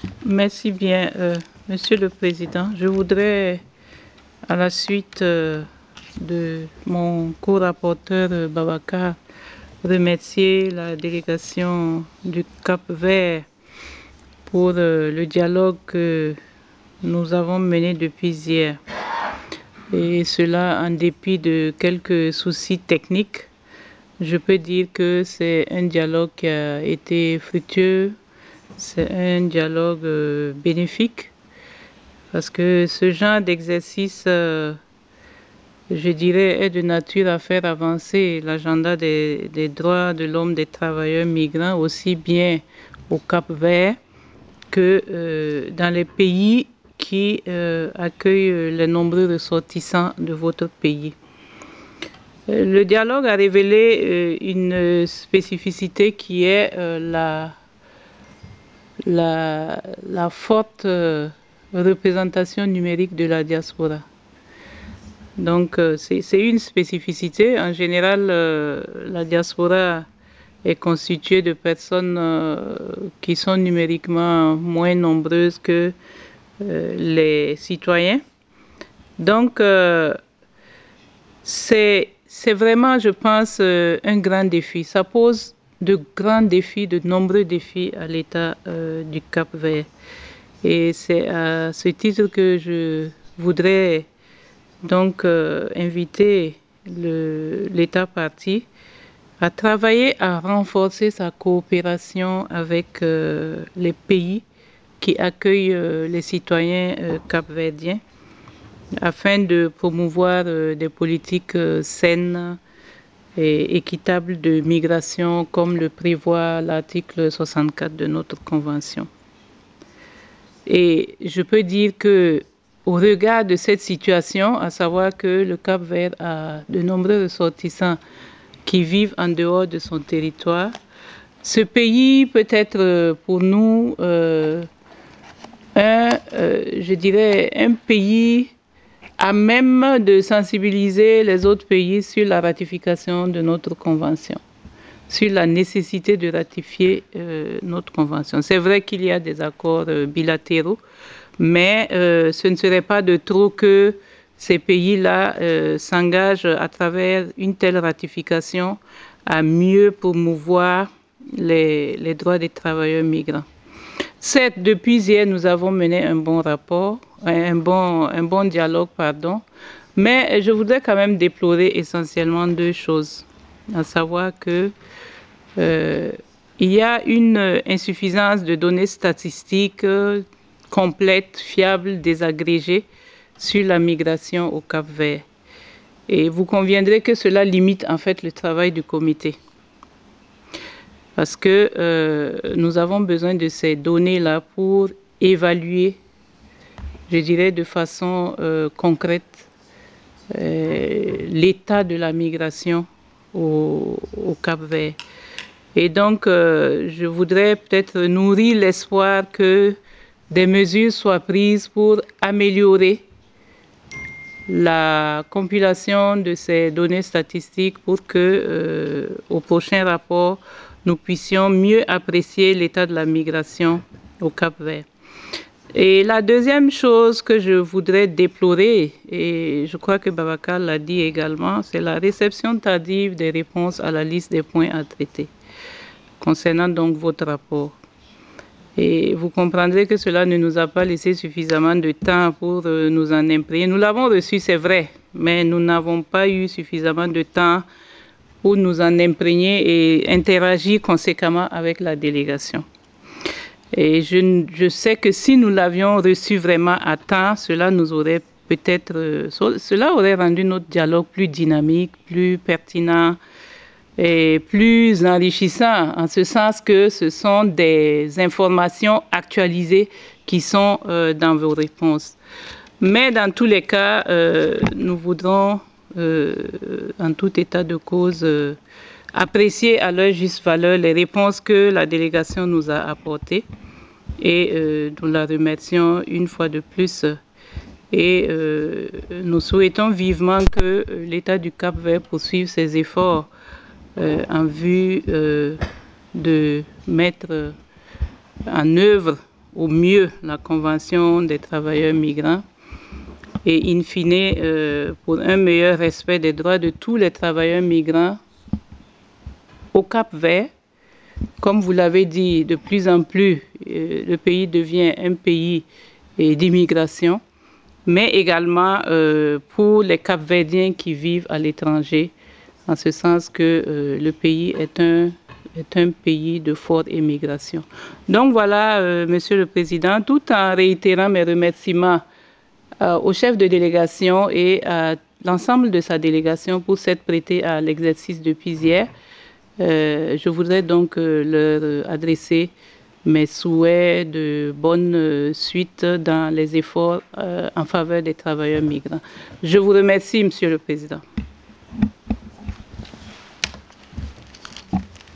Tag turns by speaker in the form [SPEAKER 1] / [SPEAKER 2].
[SPEAKER 1] Merci bien, Monsieur le Président. Je voudrais, à la suite de mon co-rapporteur Babacar, remercier la délégation du Cap-Vert pour le dialogue que nous avons mené depuis hier. Et cela en dépit de quelques soucis techniques. Je peux dire que c'est un dialogue qui a été fructueux, c'est un dialogue bénéfique, parce que ce genre d'exercice, je dirais, est de nature à faire avancer l'agenda des droits de l'homme des travailleurs migrants, aussi bien au Cap-Vert que dans les pays qui accueillent les nombreux ressortissants de votre pays. Le dialogue a révélé une spécificité qui est la forte représentation numérique de la diaspora. Donc, c'est une spécificité. En général, la diaspora est constituée de personnes qui sont numériquement moins nombreuses que les citoyens. Donc, c'est vraiment, je pense, un grand défi. Ça pose de grands défis, de nombreux défis à l'État du Cap-Vert. Et c'est à ce titre que je voudrais donc inviter l'État partie à travailler à renforcer sa coopération avec les pays qui accueillent les citoyens capverdiens afin de promouvoir des politiques saines et équitables de migration comme le prévoit l'article 64 de notre convention. Et je peux dire que au regard de cette situation, à savoir que le Cap-Vert a de nombreux ressortissants qui vivent en dehors de son territoire, ce pays peut être pour nous je dirais, un pays à même de sensibiliser les autres pays sur la ratification de notre convention, sur la nécessité de ratifier notre convention. C'est vrai qu'il y a des accords bilatéraux, mais ce ne serait pas de trop que ces pays-là s'engagent à travers une telle ratification à mieux promouvoir les droits des travailleurs migrants. Certes, depuis hier, nous avons mené un bon dialogue, mais je voudrais quand même déplorer essentiellement deux choses, à savoir que il y a une insuffisance de données statistiques complètes, fiables, désagrégées sur la migration au Cap-Vert. Et vous conviendrez que cela limite en fait le travail du comité. Parce que nous avons besoin de ces données-là pour évaluer, je dirais de façon concrète, l'état de la migration au Cap-Vert. Et donc, je voudrais peut-être nourrir l'espoir que des mesures soient prises pour améliorer la compilation de ces données statistiques pour que, au prochain rapport, nous puissions mieux apprécier l'état de la migration au Cap-Vert. Et la deuxième chose que je voudrais déplorer, et je crois que Babacar l'a dit également, c'est la réception tardive des réponses à la liste des points à traiter, concernant donc votre rapport. Et vous comprendrez que cela ne nous a pas laissé suffisamment de temps pour nous en imprégner. Nous l'avons reçu, c'est vrai, mais nous n'avons pas eu suffisamment de temps pour nous en imprégner et interagir conséquemment avec la délégation. Et je sais que si nous l'avions reçu vraiment à temps, cela nous aurait peut-être, cela aurait rendu notre dialogue plus dynamique, plus pertinent et plus enrichissant, en ce sens que ce sont des informations actualisées qui sont dans vos réponses. Mais dans tous les cas, nous voudrons, en tout état de cause, apprécier à leur juste valeur les réponses que la délégation nous a apportées et nous la remercions une fois de plus. Et nous souhaitons vivement que l'État du Cap-Vert poursuive ses efforts en vue de mettre en œuvre au mieux la Convention des travailleurs migrants et in fine pour un meilleur respect des droits de tous les travailleurs migrants au Cap-Vert. Comme vous l'avez dit, de plus en plus, le pays devient un pays d'immigration, mais également pour les Cap-Verdiens qui vivent à l'étranger, en ce sens que le pays est un pays de forte immigration. Donc voilà, Monsieur le Président, tout en réitérant mes remerciements au chef de délégation et à l'ensemble de sa délégation pour s'être prêté à l'exercice depuis hier. Je voudrais donc leur adresser mes souhaits de bonne suite dans les efforts en faveur des travailleurs migrants. Je vous remercie, Monsieur le Président.